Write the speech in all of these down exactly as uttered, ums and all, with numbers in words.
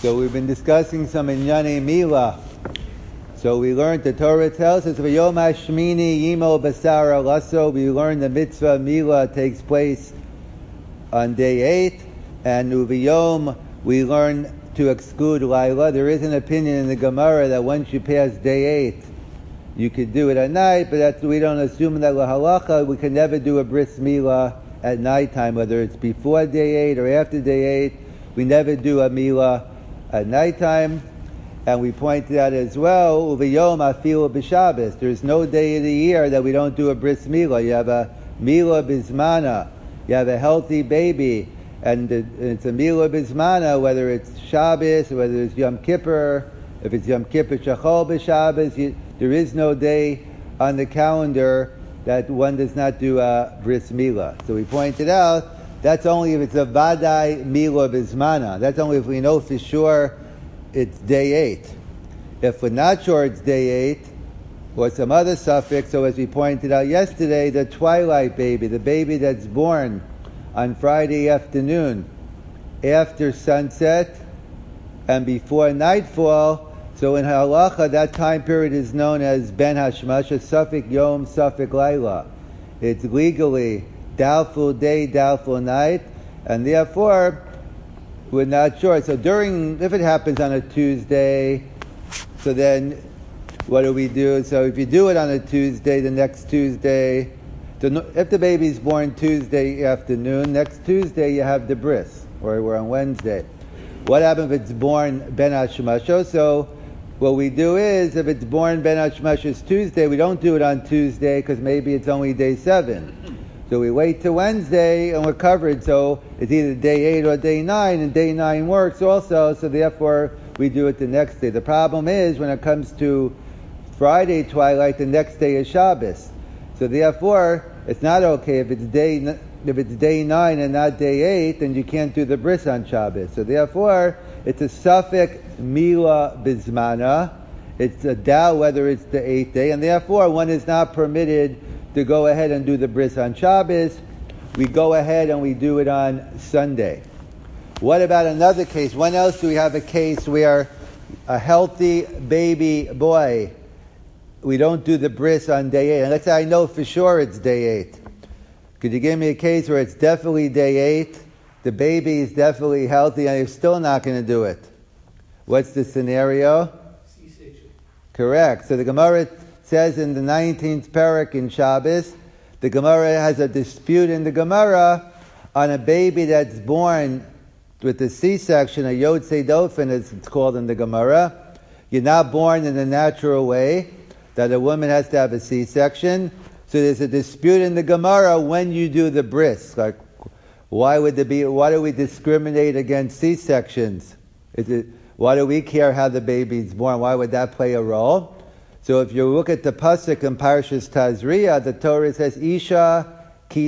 So we've been discussing some Inyane Mila. So we learned, the Torah tells us, V'yom hashmini yimo basara lasso. We learned the mitzvah Mila takes place on day eight. And Uviyom, we learn to exclude Laila. There is an opinion in the Gemara that once you pass day eight, you could do it at night, but that's, we don't assume that lahalacha, we can never do a bris Mila at nighttime, whether it's before day eight or after day eight. We never do a Mila at nighttime. And we pointed out as well, Uviyom afilu b'Shabbos. There's no day of the year that we don't do a bris Mila. You have a Mila bismana. You have a healthy baby. And it's a Mila bismana, whether it's Shabbos, whether it's Yom Kippur. If it's Yom Kippur Shachol b'Shabbos, there is no day on the calendar that one does not do a bris Mila. So we pointed out, that's only if it's a Vadai Mila bismana. That's only if we know for sure it's day eight. If we're not sure it's day eight, or some other suffix, so as we pointed out yesterday, the twilight baby, the baby that's born on Friday afternoon, after sunset and before nightfall, so in halacha, that time period is known as ben hashmash, a suffix yom, suffix laila. It's legally doubtful day, doubtful night, and therefore we're not sure. So during, if it happens on a Tuesday, so then what do we do? So if you do it on a Tuesday, the next Tuesday, if the baby's born Tuesday afternoon, next Tuesday you have the bris, or we're on Wednesday. What happens if it's born ben hashmasho? So what we do is, if it's born ben hashmasho's Tuesday, we don't do it on Tuesday because maybe it's only day seven. So we wait till Wednesday and we're covered. So it's either day eight or day nine, and day nine works also. So therefore we do it the next day. The problem is when it comes to Friday twilight, the next day is Shabbos. So therefore it's not okay if it's day if it's day nine and not day eight, then you can't do the bris on Shabbos. So therefore it's a suffix Mila bismana. It's a doubt whether it's the eighth day, and therefore one is not permitted to go ahead and do the bris on Shabbos. We go ahead and we do it on Sunday. What about another case? When else do we have a case where a healthy baby boy, we don't do the bris on day eight? And let's say I know for sure it's day eight. Could you give me a case where it's definitely day eight, the baby is definitely healthy, and you're still not going to do it? What's the scenario? C-section. Correct. So the Gemara says in the nineteenth parak in Shabbos, the Gemara has a dispute in the Gemara on a baby that's born with a C-section, a Yotzei Dofen as it's called in the Gemara. You're not born in the natural way, that a woman has to have a C-section. So there's a dispute in the Gemara when you do the bris. Like, why would there be? Why do we discriminate against C-sections? Is it, why do we care how the baby's born? Why would that play a role? So if you look at the pasuk in Parshas Tazria, the Torah says Isha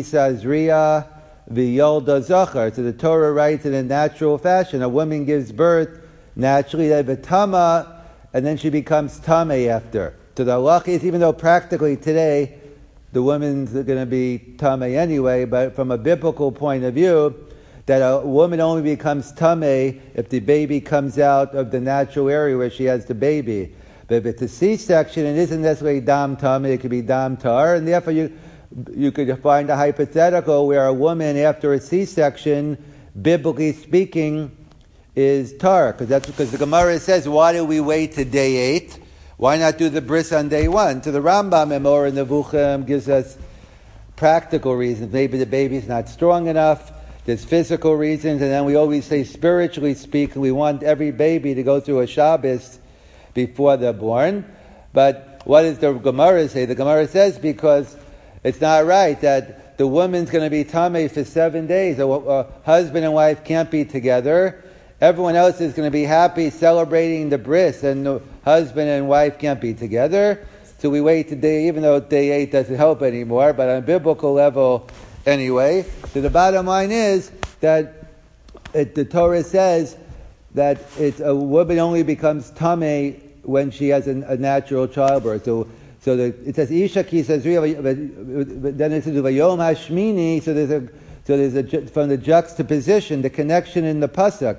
kisazria v'yolda zachar. So the Torah writes in a natural fashion. A woman gives birth naturally, they have a tama, and then she becomes tameh after. So the halach is, even though practically today the woman's going to be tameh anyway, but from a biblical point of view, that a woman only becomes tameh if the baby comes out of the natural area where she has the baby. But if it's a C-section, it isn't necessarily dam tameh, it could be dam tar, and therefore you you could find a hypothetical where a woman after a C-section, biblically speaking, is tar, because that's because the Gemara says, why do we wait to day eight? Why not do the bris on day one? So the Rambam Emor in the Nevuchim gives us practical reasons. Maybe the baby's not strong enough. There's physical reasons, and then we always say, spiritually speaking, we want every baby to go through a Shabbos before they're born. But what does the Gemara say? The Gemara says because it's not right that the woman's going to be tameh for seven days. A, a husband and wife can't be together. Everyone else is going to be happy celebrating the bris, and the husband and wife can't be together. So we wait to day, even though day eight doesn't help anymore, but on a biblical level anyway. So the bottom line is that it, the Torah says that it's, a woman only becomes tameh when she has a, a natural childbirth. So, so the, it says Isha ki says then it says Vayom hashmini. So there's a so there's a from the juxtaposition, the connection in the pasuk.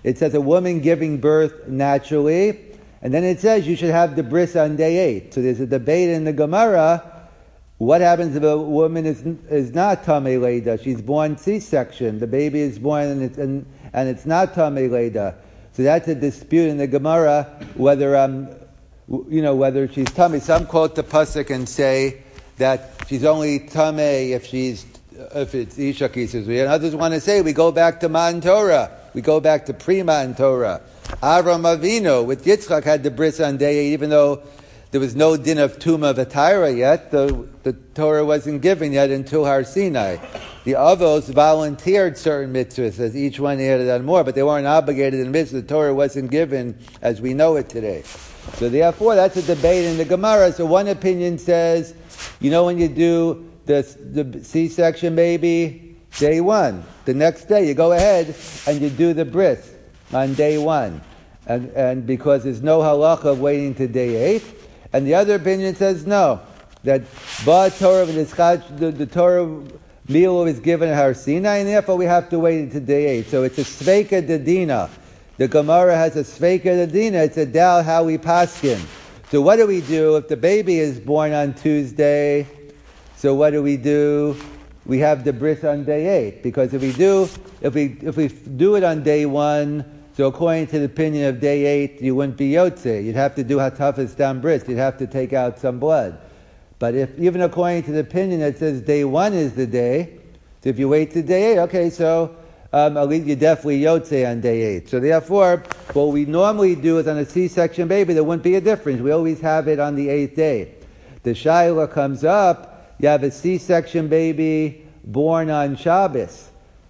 It says a woman giving birth naturally, and then it says you should have the bris on day eight. So there's a debate in the Gemara. What happens if a woman is is not Tamei Leda? She's born C-section. The baby is born and it's, and, and it's not Tamei Leda. So that's a dispute in the Gemara whether um you know whether she's Tamei. Some quote the pasuk and say that she's only Tamei if she's if it's Isha Kisuzri. And others want to say we go back to Matan Torah. We go back to pre-Matan Torah. Avram Avinu with Yitzchak had the bris on day eight, even though there was no din of Tuma V'Taira yet. The, the Torah wasn't given yet until Har Sinai. The Avos volunteered certain mitzvahs, as each one added on more, but they weren't obligated in mitzvahs. The Torah wasn't given as we know it today. So therefore, that's a debate in the Gemara. So one opinion says, you know when you do the, the C-section baby, day one. The next day you go ahead and you do the bris on day one. And, and because there's no halacha of waiting to day eight. And the other opinion says no, that Ba Torah the, the Torah meal is given at Har Sinai, and therefore we have to wait until day eight. So it's a Sveika Dedina. The Gemara has a Sveika Dedina. It's a Dal how we paskin. So what do we do if the baby is born on Tuesday? So what do we do? We have the bris on day eight, because if we do, if we if we do it on day one. So according to the opinion of day eight, you wouldn't be Yotze. You'd have to do Hatafas Dam Bris. You'd have to take out some blood. But if even according to the opinion that says day one is the day, so if you wait to day eight, okay, so um, at least you're definitely Yotze on day eight. So therefore, what we normally do is on a C-section baby, there wouldn't be a difference. We always have it on the eighth day. The Shaila comes up, you have a C-section baby born on Shabbos.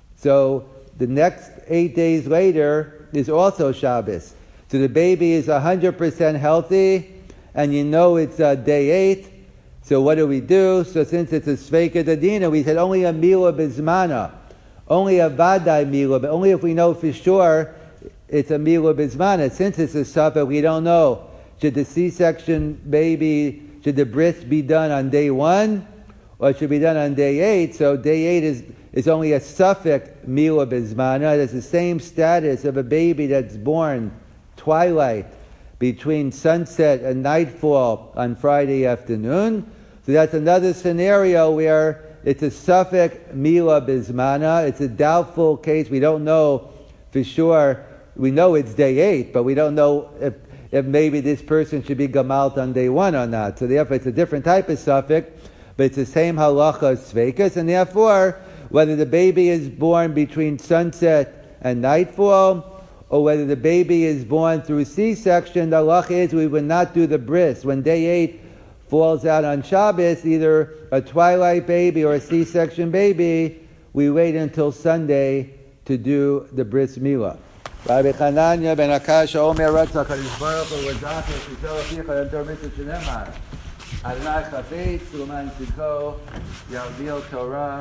So the next eight days later is also Shabbos. So the baby is one hundred percent healthy, and you know it's uh, day eight. So what do we do? So since it's a Sveika Dedina, we said only a Mila Bizmana, only a Vadai Mila, but only if we know for sure it's a Mila Bizmana. Since it's a Suffolk, we don't know. Should the C-section baby, should the bris be done on day one, or should be done on day eight? So day eight is is only a suffix Mila Bizmana. It has the same status of a baby that's born twilight between sunset and nightfall on Friday afternoon. So that's another scenario where it's a suffix Mila Bizmana. It's a doubtful case. We don't know for sure. We know it's day eight, but we don't know if, if maybe this person should be Gamalt on day one or not. So therefore it's a different type of suffix, but it's the same halacha as Sveikas, and therefore whether the baby is born between sunset and nightfall, or whether the baby is born through C-section, the halacha is we would not do the bris. When day eight falls out on Shabbos, either a twilight baby or a C-section baby, we wait until Sunday to do the bris milah. Rabbi Chananya ben Akasha Omer Ratzach HaKadosh Baruch Hu V'Zachem Shizol Aficha Yom Mitzvah Shenemar Adonai Chafetz L'man Tzidko Yavil Torah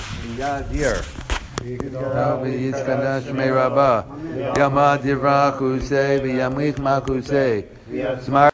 Yadir Rabbi Yitzchak Shmei Rabbah Yamad Yivrach Husei V'Yamlich Mak Husei